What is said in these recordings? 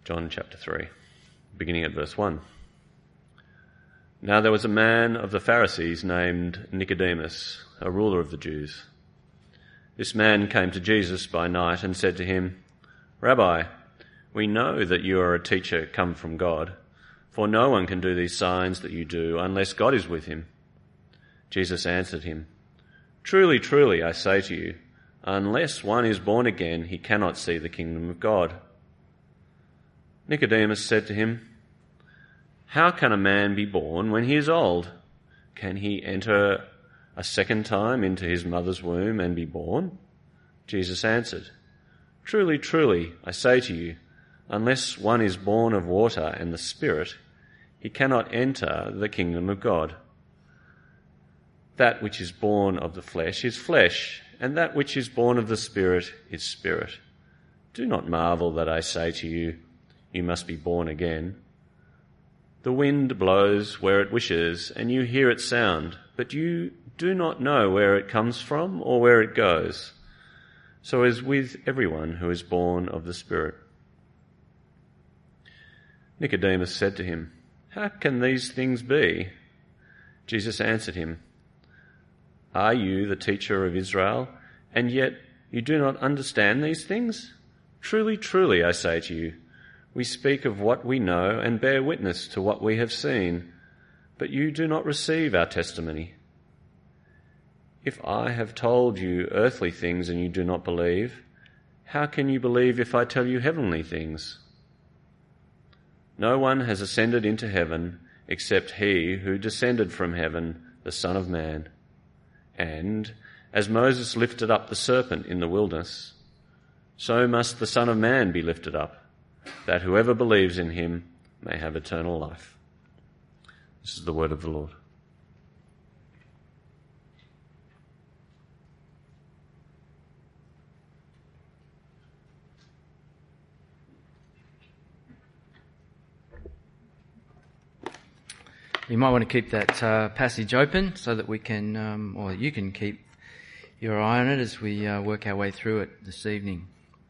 John chapter 3, beginning at verse 1. Now there was a man of the Pharisees named Nicodemus, a ruler of the Jews. This man came to Jesus by night and said to him, "Rabbi, we know that you are a teacher come from God, for no one can do these signs that you do unless God is with him." Jesus answered him, "Truly, truly, I say to you, unless one is born again, he cannot see the kingdom of God." Nicodemus said to him, "How can a man be born when he is old? Can he enter a second time into his mother's womb and be born?" Jesus answered, "Truly, truly, I say to you, unless one is born of water and the Spirit, he cannot enter the kingdom of God. That which is born of the flesh is flesh, and that which is born of the Spirit is spirit. Do not marvel that I say to you, you must be born again. The wind blows where it wishes, and you hear its sound, but you do not know where it comes from or where it goes. So is with everyone who is born of the Spirit." Nicodemus said to him, "How can these things be?" Jesus answered him, "Are you the teacher of Israel, and yet you do not understand these things? Truly, truly, I say to you, we speak of what we know and bear witness to what we have seen, but you do not receive our testimony. If I have told you earthly things and you do not believe, how can you believe if I tell you heavenly things? No one has ascended into heaven except he who descended from heaven, the Son of Man. And as Moses lifted up the serpent in the wilderness, so must the Son of Man be lifted up, that whoever believes in him may have eternal life." This is the word of the Lord. You might want to keep that passage open so that we can, or you can keep your eye on it as we work our way through it this evening.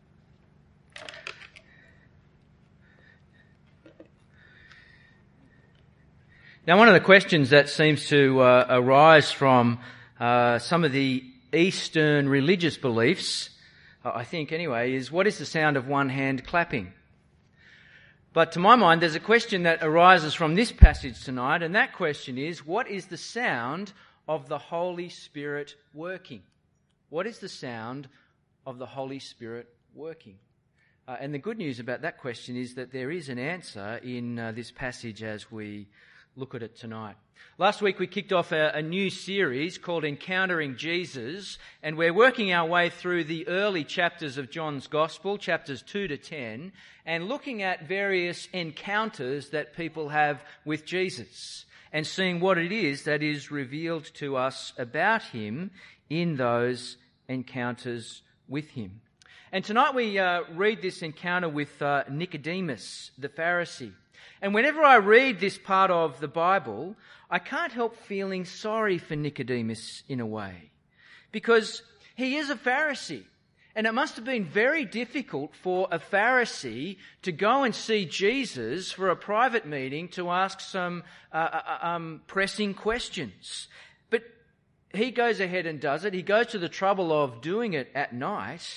Now, one of the questions that seems to arise from some of the Eastern religious beliefs, I think anyway, is what is the sound of one hand clapping? But to my mind, there's a question that arises from this passage tonight, and that question is, what is the sound of the Holy Spirit working? What is the sound of the Holy Spirit working? And the good news about that question is that there is an answer in this passage as we look at it tonight. Last week we kicked off a new series called Encountering Jesus, and we're working our way through the early chapters of John's Gospel, chapters 2 to 10, and looking at various encounters that people have with Jesus and seeing what it is that is revealed to us about him in those encounters with him. And tonight we read this encounter with Nicodemus, the Pharisee. And whenever I read this part of the Bible, I can't help feeling sorry for Nicodemus in a way, because he is a Pharisee. And it must have been very difficult for a Pharisee to go and see Jesus for a private meeting to ask some pressing questions. But he goes ahead and does it. He goes to the trouble of doing it at night.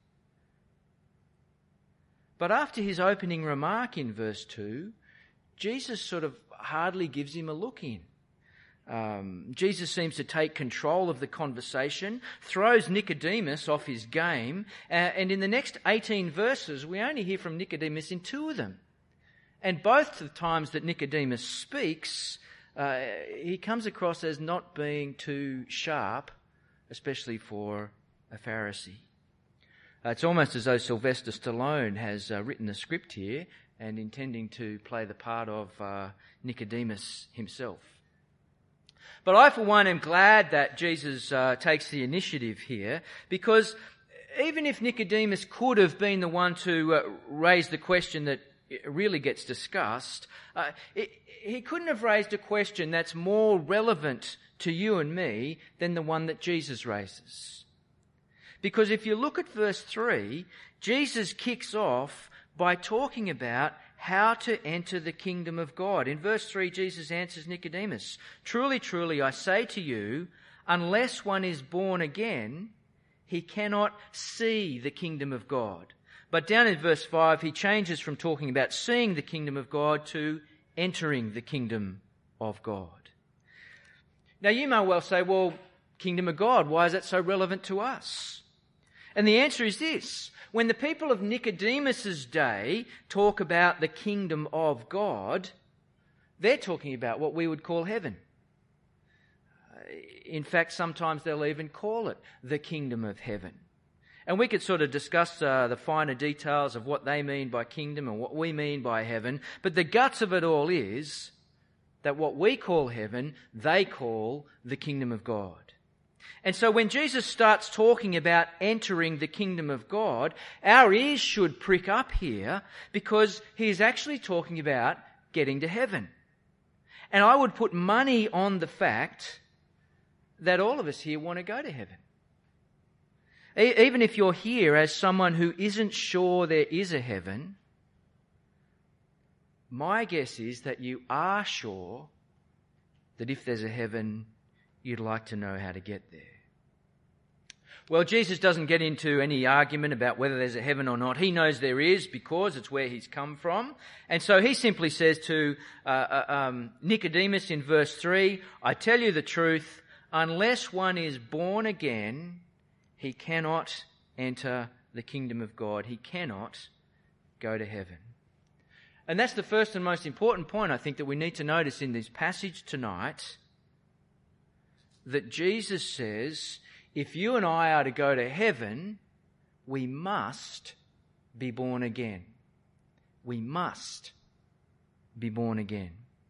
But after his opening remark in verse 2, Jesus sort of hardly gives him a look in. Jesus seems to take control of the conversation, throws Nicodemus off his game, and in the next 18 verses, we only hear from Nicodemus in 2 of them. And both the times that Nicodemus speaks, he comes across as not being too sharp, especially for a Pharisee. It's almost as though Sylvester Stallone has written the script here and intending to play the part of Nicodemus himself. But I, for one, am glad that Jesus takes the initiative here, because even if Nicodemus could have been the one to raise the question that really gets discussed, he couldn't have raised a question that's more relevant to you and me than the one that Jesus raises. Because if you look at verse 3, Jesus kicks off by talking about how to enter the kingdom of God. In verse 3, Jesus answers Nicodemus, "Truly, truly, I say to you, unless one is born again, he cannot see the kingdom of God." But down in verse 5, he changes from talking about seeing the kingdom of God to entering the kingdom of God. Now you may well say, well, kingdom of God, why is that so relevant to us? And the answer is this. When the people of Nicodemus's day talk about the kingdom of God, they're talking about what we would call heaven. In fact, sometimes they'll even call it the kingdom of heaven. And we could sort of discuss the finer details of what they mean by kingdom and what we mean by heaven. But the guts of it all is that what we call heaven, they call the kingdom of God. And so when Jesus starts talking about entering the kingdom of God, our ears should prick up here because he is actually talking about getting to heaven. And I would put money on the fact that all of us here want to go to heaven. Even if you're here as someone who isn't sure there is a heaven, my guess is that you are sure that if there's a heaven, you'd like to know how to get there. Well, Jesus doesn't get into any argument about whether there's a heaven or not. He knows there is because it's where he's come from. And so he simply says to Nicodemus in verse 3, "I tell you the truth, unless one is born again, he cannot enter the kingdom of God. He cannot go to heaven." And that's the first and most important point, I think, that we need to notice in this passage tonight, that Jesus says, if you and I are to go to heaven, we must be born again. We must be born again.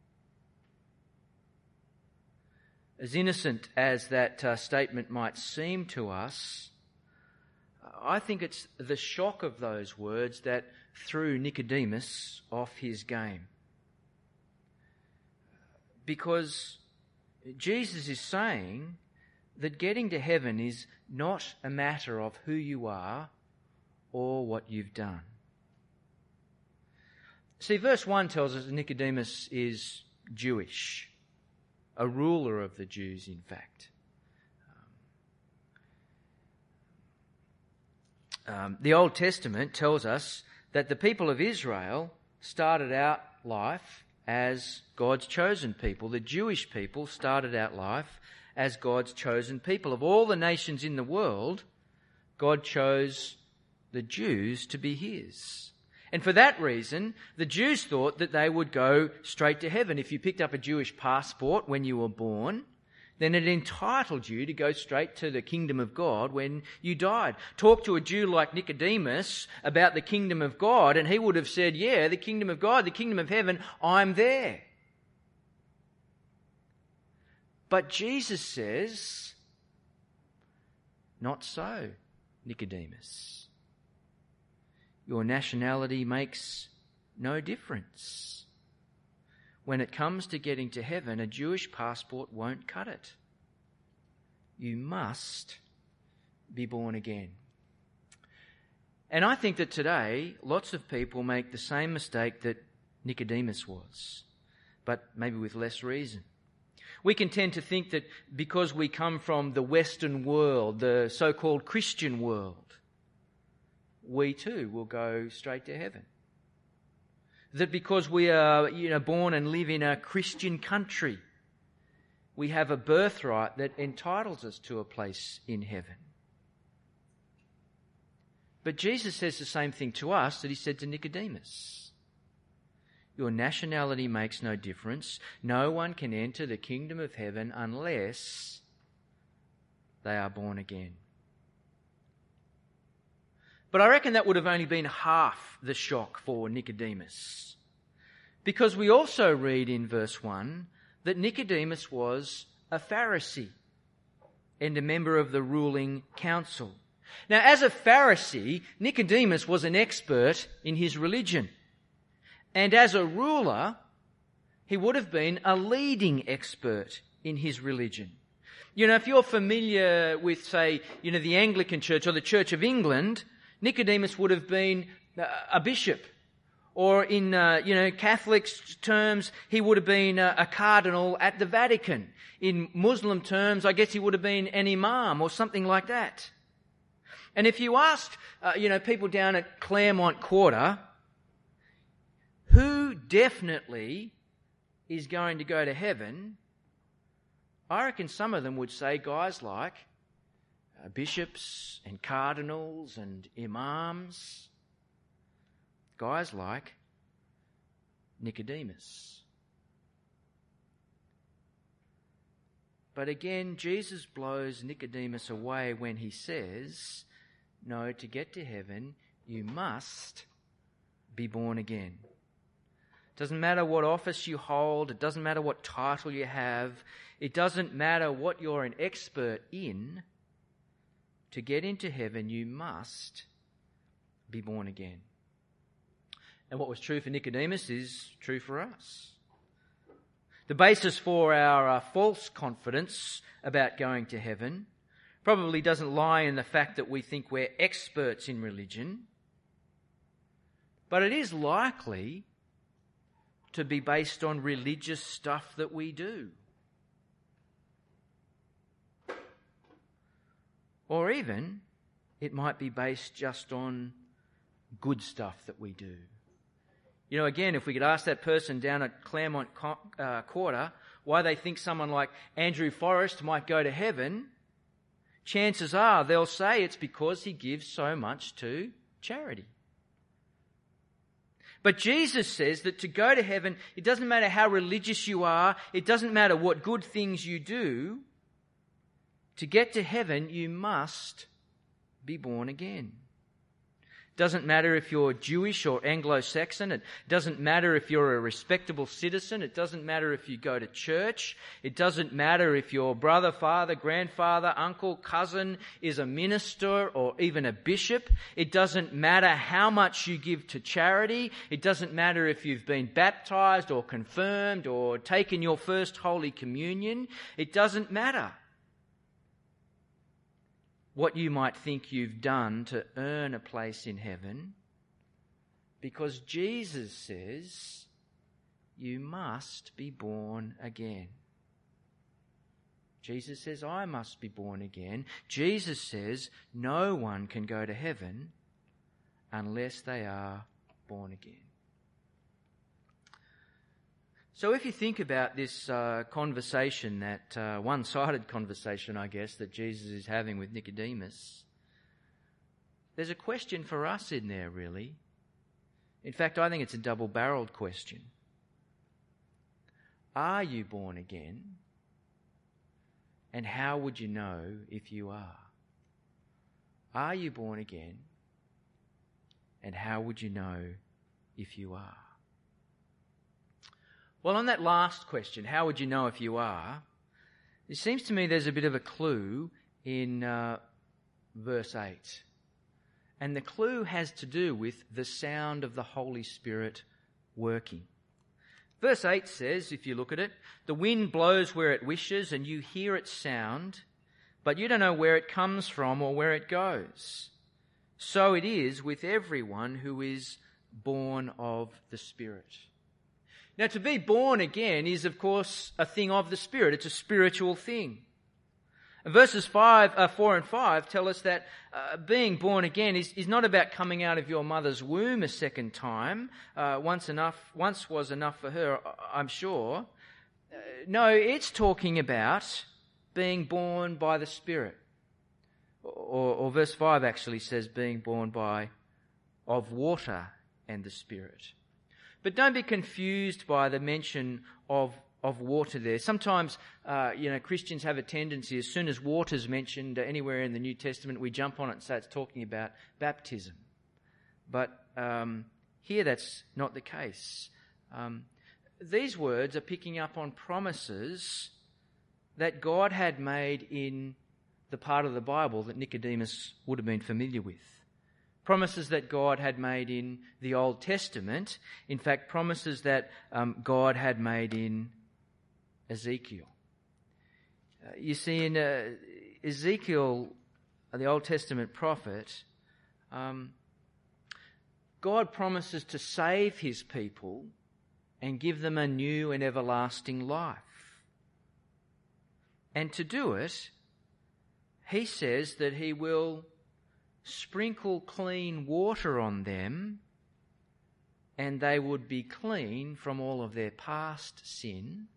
As innocent as that statement might seem to us, I think it's the shock of those words that threw Nicodemus off his game. Because Jesus is saying that getting to heaven is not a matter of who you are or what you've done. See, verse 1 tells us that Nicodemus is Jewish, a ruler of the Jews, in fact. The Old Testament tells us that the people of Israel started out life as God's chosen people. The Jewish people started out life as God's chosen people. Of all the nations in the world, God chose the Jews to be his. And for that reason, the Jews thought that they would go straight to heaven. If you picked up a Jewish passport when you were born, then it entitled you to go straight to the kingdom of God when you died. Talk to a Jew like Nicodemus about the kingdom of God, and he would have said, yeah, the kingdom of God, the kingdom of heaven, I'm there. But Jesus says, not so, Nicodemus. Your nationality makes no difference. When it comes to getting to heaven, a Jewish passport won't cut it. You must be born again. And I think that today, lots of people make the same mistake that Nicodemus was, but maybe with less reason. We can tend to think that because we come from the Western world, the so-called Christian world, we too will go straight to heaven. That because we are, born and live in a Christian country, we have a birthright that entitles us to a place in heaven. But Jesus says the same thing to us that he said to Nicodemus. Your nationality makes no difference. No one can enter the kingdom of heaven unless they are born again. But I reckon that would have only been half the shock for Nicodemus. Because we also read in verse 1 that Nicodemus was a Pharisee and a member of the ruling council. Now, as a Pharisee, Nicodemus was an expert in his religion. And as a ruler, he would have been a leading expert in his religion. If you're familiar with, say, the Anglican Church or the Church of England, Nicodemus would have been a bishop Or in, Catholics' terms, he would have been a cardinal at the Vatican. In Muslim terms, I guess he would have been an imam or something like that. And if you asked, people down at Claremont Quarter, who definitely is going to go to heaven, I reckon some of them would say guys like bishops and cardinals and imams, guys like Nicodemus. But again, Jesus blows Nicodemus away when he says, no, to get to heaven, you must be born again. It doesn't matter what office you hold. It doesn't matter what title you have. It doesn't matter what you're an expert in. To get into heaven, you must be born again. And what was true for Nicodemus is true for us. The basis for our false confidence about going to heaven probably doesn't lie in the fact that we think we're experts in religion, but it is likely to be based on religious stuff that we do. Or even it might be based just on good stuff that we do. Again, if we could ask that person down at Claremont Quarter why they think someone like Andrew Forrest might go to heaven, chances are they'll say it's because he gives so much to charity. But Jesus says that to go to heaven, it doesn't matter how religious you are, it doesn't matter what good things you do. To get to heaven, you must be born again. It doesn't matter if you're Jewish or Anglo-Saxon. It doesn't matter if you're a respectable citizen. It doesn't matter if you go to church. It doesn't matter if your brother, father, grandfather, uncle, cousin is a minister or even a bishop. It doesn't matter how much you give to charity. It doesn't matter if you've been baptized or confirmed or taken your first Holy Communion. It doesn't matter what you might think you've done to earn a place in heaven, because Jesus says you must be born again. Jesus says I must be born again. Jesus says no one can go to heaven unless they are born again. So if you think about this conversation, that one-sided conversation, I guess, that Jesus is having with Nicodemus, there's a question for us in there, really. In fact, I think it's a double-barreled question. Are you born again? And how would you know if you are? Are you born again? And how would you know if you are? Well, on that last question, how would you know if you are? It seems to me there's a bit of a clue in verse 8. And the clue has to do with the sound of the Holy Spirit working. Verse 8 says, if you look at it, the wind blows where it wishes and you hear its sound, but you don't know where it comes from or where it goes. So it is with everyone who is born of the Spirit. Now, to be born again is, of course, a thing of the Spirit. It's a spiritual thing. Verses 4 and 5 tell us that being born again is not about coming out of your mother's womb a second time. Once was enough for her, I'm sure. No, it's talking about being born by the Spirit. Or verse 5 actually says being born of water and the Spirit. But don't be confused by the mention of water there. Sometimes, Christians have a tendency, as soon as water's mentioned anywhere in the New Testament, we jump on it and say it's talking about baptism. But here that's not the case. These words are picking up on promises that God had made in the part of the Bible that Nicodemus would have been familiar with. Promises that God had made in the Old Testament. In fact, promises that God had made in Ezekiel. You see, in Ezekiel, the Old Testament prophet, God promises to save his people and give them a new and everlasting life. And to do it, he says that he will sprinkle clean water on them, and they would be clean from all of their past sin,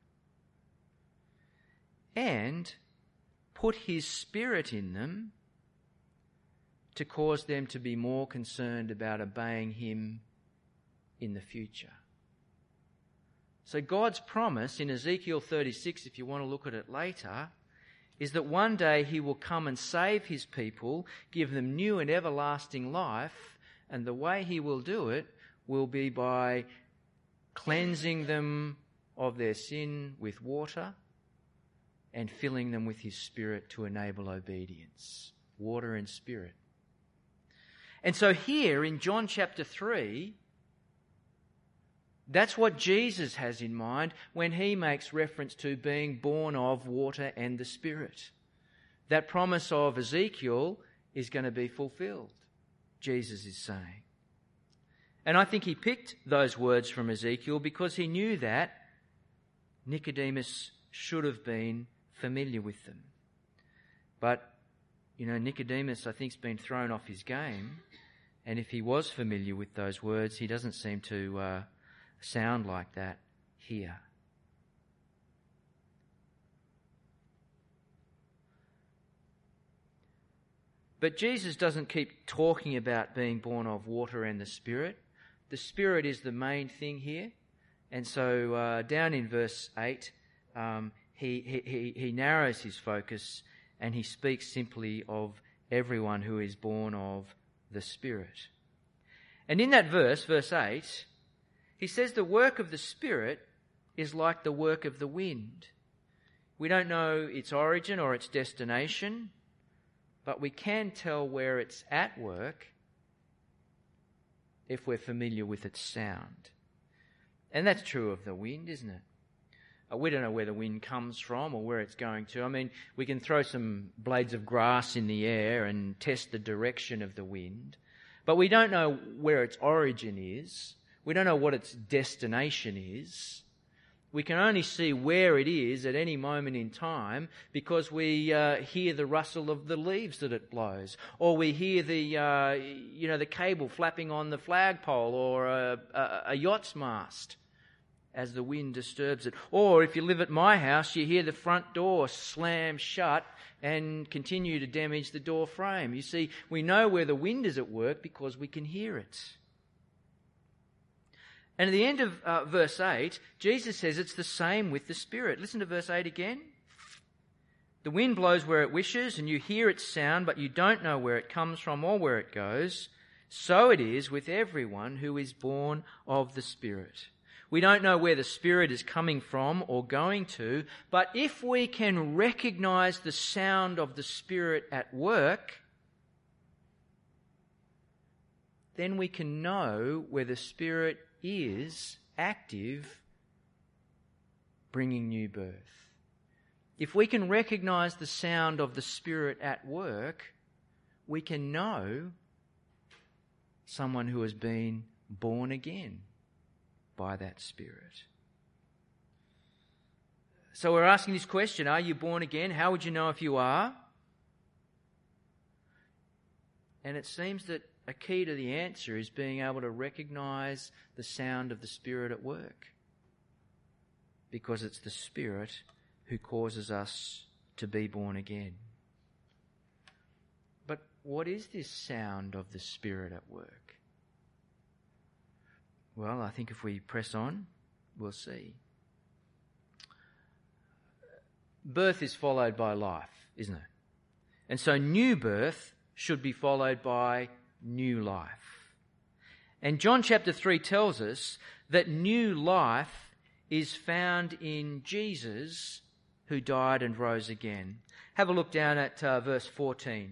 and put his Spirit in them to cause them to be more concerned about obeying him in the future. So God's promise in Ezekiel 36, if you want to look at it later, is that one day he will come and save his people, give them new and everlasting life, and the way he will do it will be by cleansing them of their sin with water and filling them with his Spirit to enable obedience. Water and Spirit. And so here in John chapter 3, that's what Jesus has in mind when he makes reference to being born of water and the Spirit. That promise of Ezekiel is going to be fulfilled, Jesus is saying. And I think he picked those words from Ezekiel because he knew that Nicodemus should have been familiar with them. But, Nicodemus, I think, has been thrown off his game. And if he was familiar with those words, he doesn't seem to sound like that here. But Jesus doesn't keep talking about being born of water and the Spirit. The Spirit is the main thing here. And so down in verse 8, he narrows his focus and he speaks simply of everyone who is born of the Spirit. And in that verse 8, he says the work of the Spirit is like the work of the wind. We don't know its origin or its destination, but we can tell where it's at work if we're familiar with its sound. And that's true of the wind, isn't it? We don't know where the wind comes from or where it's going to. I mean, we can throw some blades of grass in the air and test the direction of the wind, but we don't know where its origin is. We don't know what its destination is. We can only see where it is at any moment in time because we hear the rustle of the leaves that it blows, or we hear the cable flapping on the flagpole or a yacht's mast as the wind disturbs it. Or if you live at my house, you hear the front door slam shut and continue to damage the door frame. You see, we know where the wind is at work because we can hear it. And at the end of verse 8, Jesus says it's the same with the Spirit. Listen to verse 8 again. The wind blows where it wishes, and you hear its sound, but you don't know where it comes from or where it goes. So it is with everyone who is born of the Spirit. We don't know where the Spirit is coming from or going to, but if we can recognize the sound of the Spirit at work, then we can know where the Spirit is active, bringing new birth. If we can recognize the sound of the Spirit at work, we can know someone who has been born again by that Spirit. So we're asking this question, are you born again? How would you know if you are? And it seems that a key to the answer is being able to recognize the sound of the Spirit at work, because it's the Spirit who causes us to be born again. But what is this sound of the Spirit at work? Well, I think if we press on, we'll see. Birth is followed by life, isn't it? And so new birth should be followed by new life. And John chapter 3 tells us that new life is found in Jesus, who died and rose again. Have a look down at verse 14.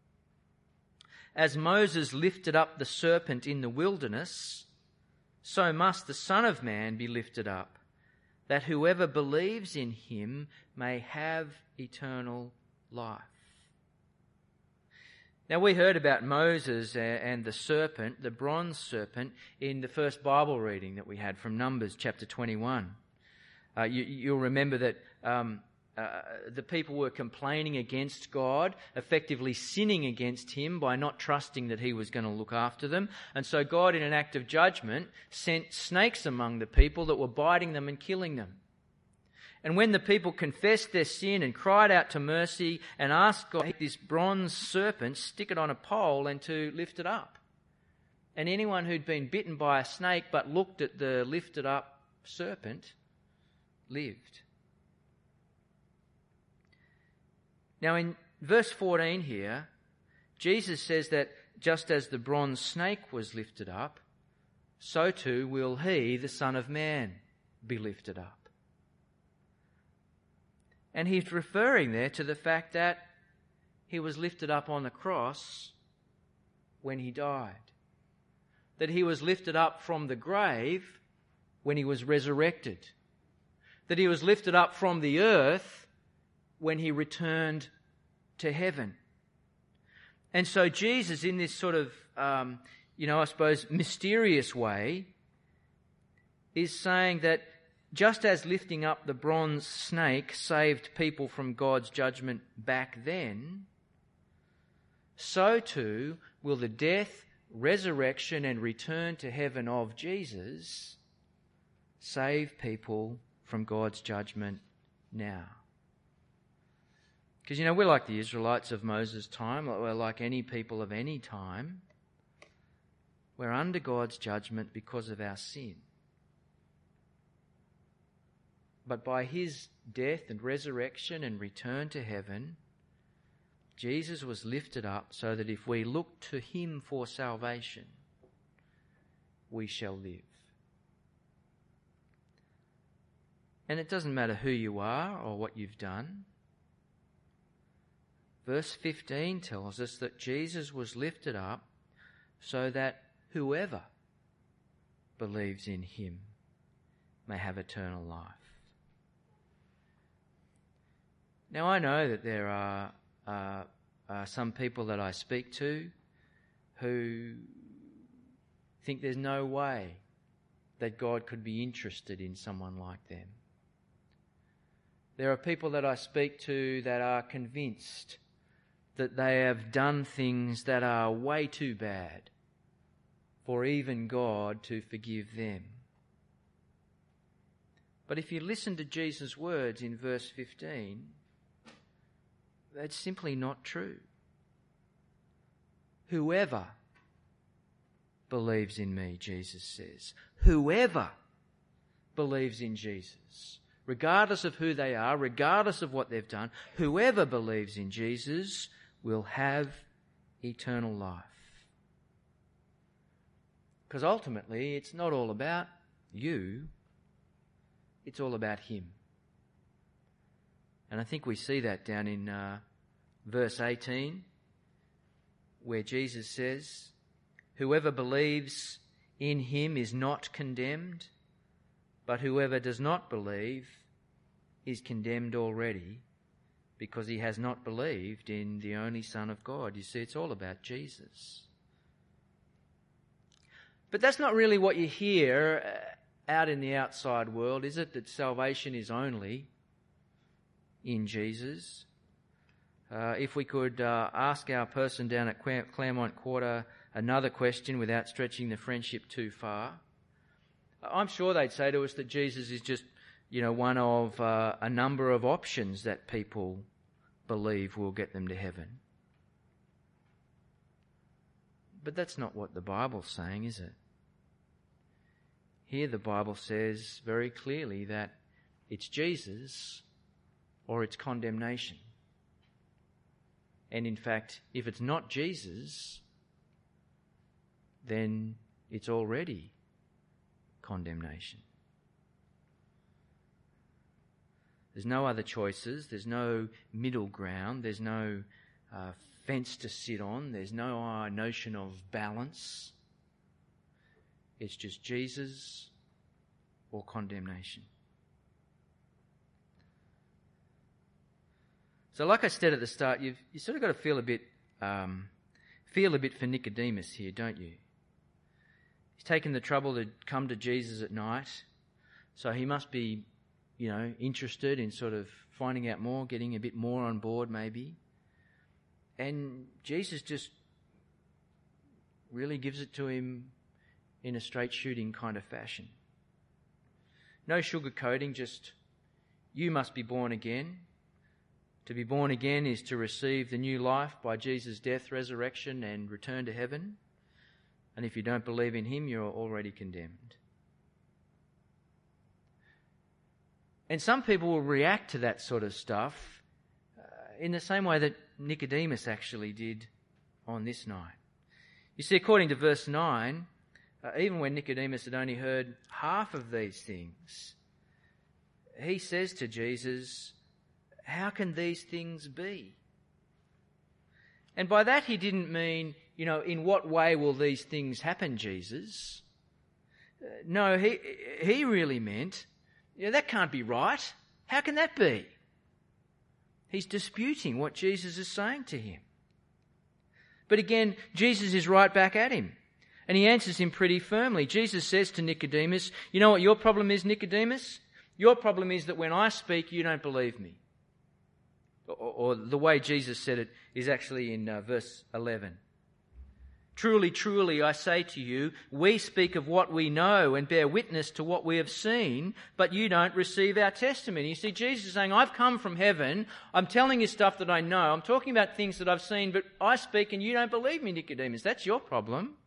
As Moses lifted up the serpent in the wilderness, so must the Son of Man be lifted up, that whoever believes in him may have eternal life. Now, we heard about Moses and the serpent, the bronze serpent, in the first Bible reading that we had from Numbers chapter 21. You'll remember that the people were complaining against God, effectively sinning against him by not trusting that he was going to look after them. And so God, in an act of judgment, sent snakes among the people that were biting them and killing them. And when the people confessed their sin and cried out to mercy and asked God to take this bronze serpent, stick it on a pole and to lift it up. And anyone who'd been bitten by a snake but looked at the lifted up serpent lived. Now in verse 14 here, Jesus says that just as the bronze snake was lifted up, so too will he, the Son of Man, be lifted up. And he's referring there to the fact that he was lifted up on the cross when he died. That he was lifted up from the grave when he was resurrected. That he was lifted up from the earth when he returned to heaven. And so Jesus, in this sort of, I suppose, mysterious way, is saying that just as lifting up the bronze snake saved people from God's judgment back then, so too will the death, resurrection and return to heaven of Jesus save people from God's judgment now. Because, we're like the Israelites of Moses' time, we're like any people of any time. We're under God's judgment because of our sin. But by his death and resurrection and return to heaven, Jesus was lifted up so that if we look to him for salvation, we shall live. And it doesn't matter who you are or what you've done. Verse 15 tells us that Jesus was lifted up so that whoever believes in him may have eternal life. Now, I know that there are some people that I speak to who think there's no way that God could be interested in someone like them. There are people that I speak to that are convinced that they have done things that are way too bad for even God to forgive them. But if you listen to Jesus' words in verse 15, that's simply not true. Whoever believes in me, Jesus says, whoever believes in Jesus, regardless of who they are, regardless of what they've done, whoever believes in Jesus will have eternal life. Because ultimately, it's not all about you, it's all about him. And I think we see that down in verse 18, where Jesus says, whoever believes in him is not condemned, but whoever does not believe is condemned already, because he has not believed in the only Son of God. You see, it's all about Jesus. But that's not really what you hear out in the outside world, is it? That salvation is only in Jesus. If we could ask our person down at Claremont Quarter another question without stretching the friendship too far, I'm sure they'd say to us that Jesus is just, one of a number of options that people believe will get them to heaven. But that's not what the Bible's saying, is it? Here the Bible says very clearly that it's Jesus or it's condemnation. And in fact, if it's not Jesus, then it's already condemnation. There's no other choices. There's no middle ground. There's no fence to sit on. There's no notion of balance. It's just Jesus or condemnation. So like I said at the start, you sort of got to feel a bit Feel a bit for Nicodemus here, don't you? He's taken the trouble to come to Jesus at night, so he must be, interested in sort of finding out more, getting a bit more on board maybe. And Jesus just really gives it to him in a straight shooting kind of fashion. No sugarcoating, just, you must be born again. To be born again is to receive the new life by Jesus' death, resurrection and return to heaven. And if you don't believe in him, you're already condemned. And some people will react to that sort of stuff in the same way that Nicodemus actually did on this night. You see, according to verse 9, even when Nicodemus had only heard half of these things, he says to Jesus, "How can these things be?" And by that he didn't mean, in what way will these things happen, Jesus? No, he really meant, that can't be right. How can that be? He's disputing what Jesus is saying to him. But again, Jesus is right back at him. And he answers him pretty firmly. Jesus says to Nicodemus, you know what your problem is, Nicodemus? Your problem is that when I speak, you don't believe me. Or the way Jesus said it is actually in verse 11. Truly, truly, I say to you, we speak of what we know and bear witness to what we have seen, but you don't receive our testimony. You see, Jesus is saying, I've come from heaven, I'm telling you stuff that I know, I'm talking about things that I've seen, but I speak and you don't believe me, Nicodemus. That's your problem.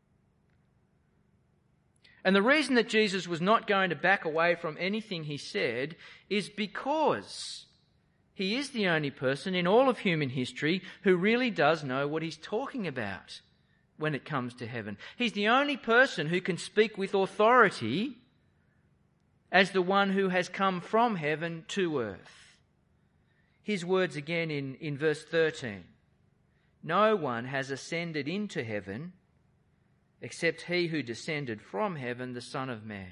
And the reason that Jesus was not going to back away from anything he said is because he is the only person in all of human history who really does know what he's talking about when it comes to heaven. He's the only person who can speak with authority as the one who has come from heaven to earth. His words again in verse 13. No one has ascended into heaven except he who descended from heaven, the Son of Man.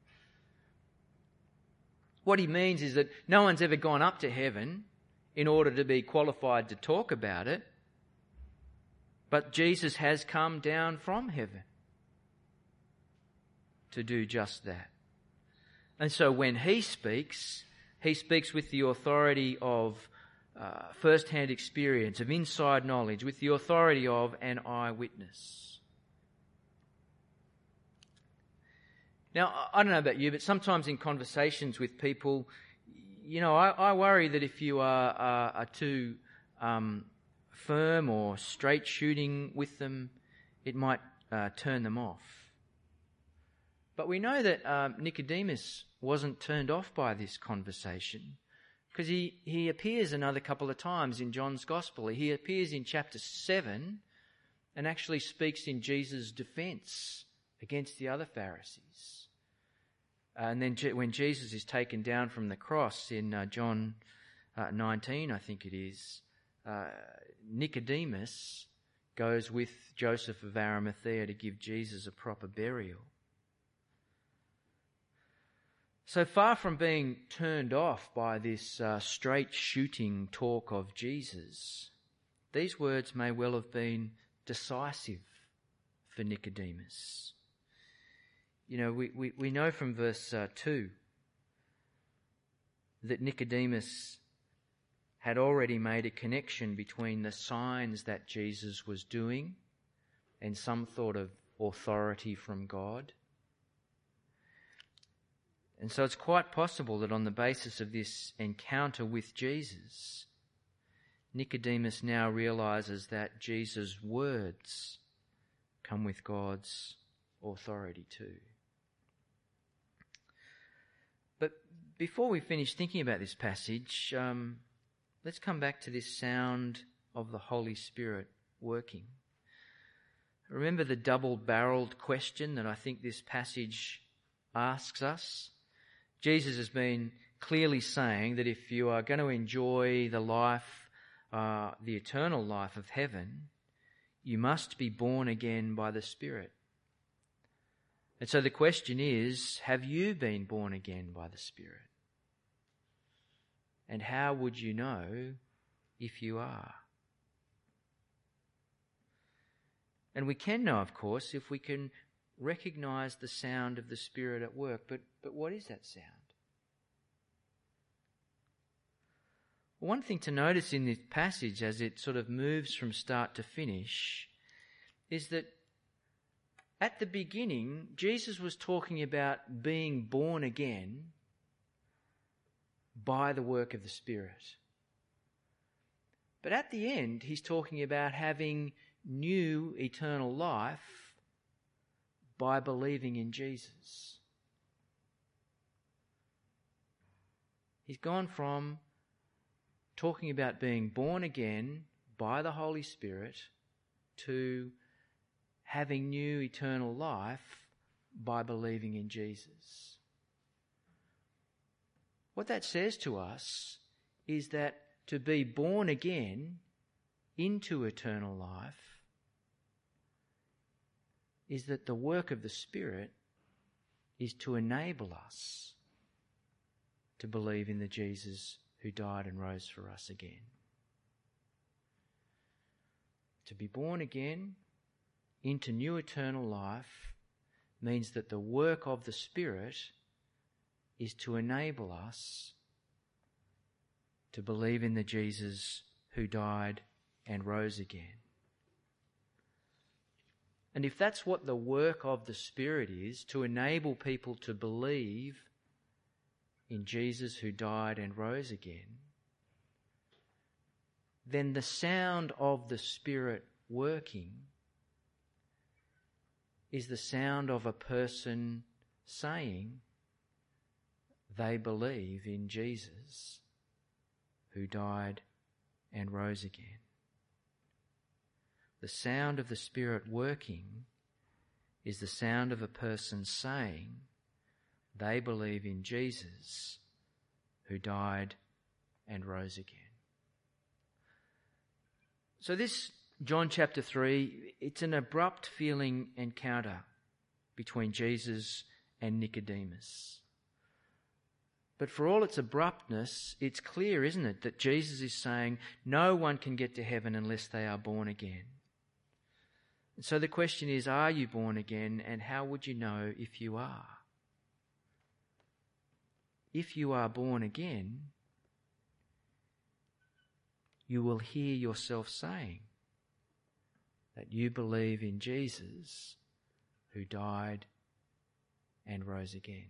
What he means is that no one's ever gone up to heaven in order to be qualified to talk about it. But Jesus has come down from heaven to do just that. And so when he speaks with the authority of first-hand experience, of inside knowledge, with the authority of an eyewitness. Now, I don't know about you, but sometimes in conversations with people, I worry that if you are too firm or straight shooting with them, it might turn them off. But we know that Nicodemus wasn't turned off by this conversation because he appears another couple of times in John's Gospel. He appears in chapter 7 and actually speaks in Jesus' defence against the other Pharisees. And then when Jesus is taken down from the cross in John 19, I think it is, Nicodemus goes with Joseph of Arimathea to give Jesus a proper burial. So far from being turned off by this straight shooting talk of Jesus, these words may well have been decisive for Nicodemus. We know from verse 2 that Nicodemus had already made a connection between the signs that Jesus was doing and some thought of authority from God. And so it's quite possible that on the basis of this encounter with Jesus, Nicodemus now realizes that Jesus' words come with God's authority too. But before we finish thinking about this passage, let's come back to this sound of the Holy Spirit working. Remember the double-barreled question that I think this passage asks us? Jesus has been clearly saying that if you are going to enjoy the life, the eternal life of heaven, you must be born again by the Spirit. And so the question is, have you been born again by the Spirit? And how would you know if you are? And we can know, of course, if we can recognise the sound of the Spirit at work. But what is that sound? One thing to notice in this passage as it sort of moves from start to finish is that at the beginning, Jesus was talking about being born again by the work of the Spirit. But at the end, he's talking about having new eternal life by believing in Jesus. He's gone from talking about being born again by the Holy Spirit to having new eternal life by believing in Jesus. What that says to us is that to be born again into eternal life is that the work of the Spirit is to enable us to believe in the Jesus who died and rose for us again. To be born again into new eternal life means that the work of the Spirit is to enable us to believe in the Jesus who died and rose again. And if that's what the work of the Spirit is, to enable people to believe in Jesus who died and rose again, then the sound of the Spirit working is the sound of a person saying they believe in Jesus who died and rose again. The sound of the Spirit working is the sound of a person saying they believe in Jesus who died and rose again. So this John chapter 3, it's an abrupt feeling encounter between Jesus and Nicodemus. But for all its abruptness, it's clear, isn't it, that Jesus is saying no one can get to heaven unless they are born again. And so the question is, are you born again, and how would you know if you are? If you are born again, you will hear yourself saying that you believe in Jesus who died and rose again.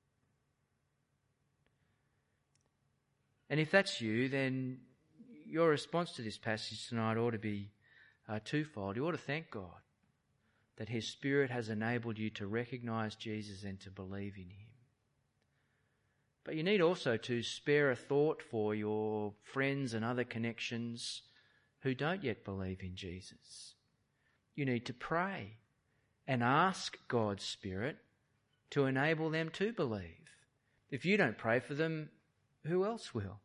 And if that's you, then your response to this passage tonight ought to be twofold. You ought to thank God that His Spirit has enabled you to recognise Jesus and to believe in Him. But you need also to spare a thought for your friends and other connections who don't yet believe in Jesus. You need to pray and ask God's Spirit to enable them to believe. If you don't pray for them, who else will?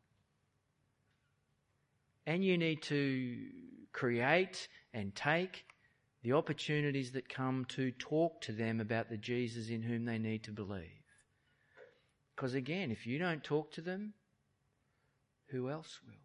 And you need to create and take the opportunities that come to talk to them about the Jesus in whom they need to believe. Because again, if you don't talk to them, who else will?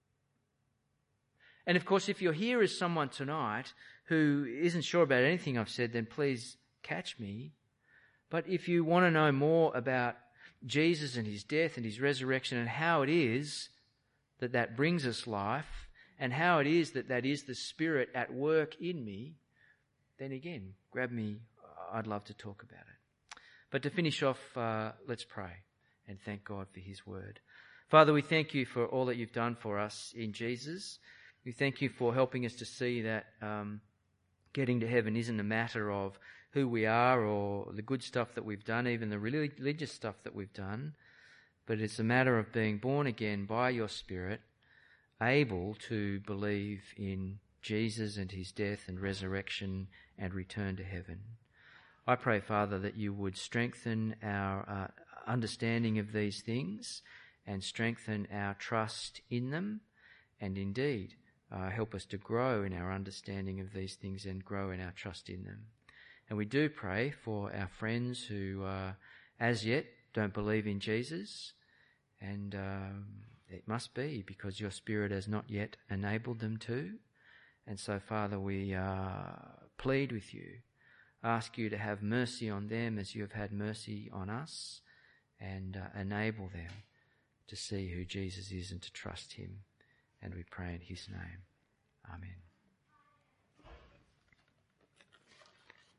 And of course, if you're here as someone tonight who isn't sure about anything I've said, then please catch me. But if you want to know more about Jesus and His death and His resurrection and how it is that that brings us life and how it is that that is the Spirit at work in me, then again, grab me. I'd love to talk about it. But to finish off, let's pray and thank God for His word. Father, we thank You for all that You've done for us in Jesus. We thank You for helping us to see that getting to heaven isn't a matter of who we are or the good stuff that we've done, even the religious stuff that we've done, but it's a matter of being born again by Your Spirit, able to believe in Jesus and His death and resurrection and return to heaven. I pray, Father, that You would strengthen our understanding of these things and strengthen our trust in them, and indeed help us to grow in our understanding of these things and grow in our trust in them. And we do pray for our friends who as yet don't believe in Jesus, and it must be because Your Spirit has not yet enabled them to. And so, Father, we plead with you, ask you to have mercy on them as you have had mercy on us, and enable them to see who Jesus is and to trust him. And we pray in his name. Amen.